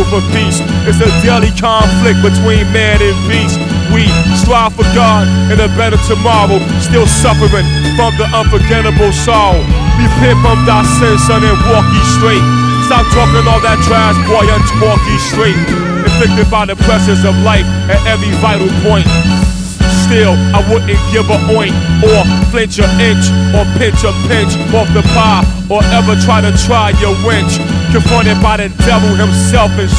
for peace. It's a daily conflict between man and beast. We strive for God and a better tomorrow, still suffering from the unforgettable sorrow. Repent from thy sins, son, and walk ye straight. Stop talking all that trash, boy, and walk ye straight. Inflicted by the pressures of life at every vital point. Still, I wouldn't give a oink or flinch an inch or pinch a pinch off the pie or ever try to try your winch. Confronted by the devil himself and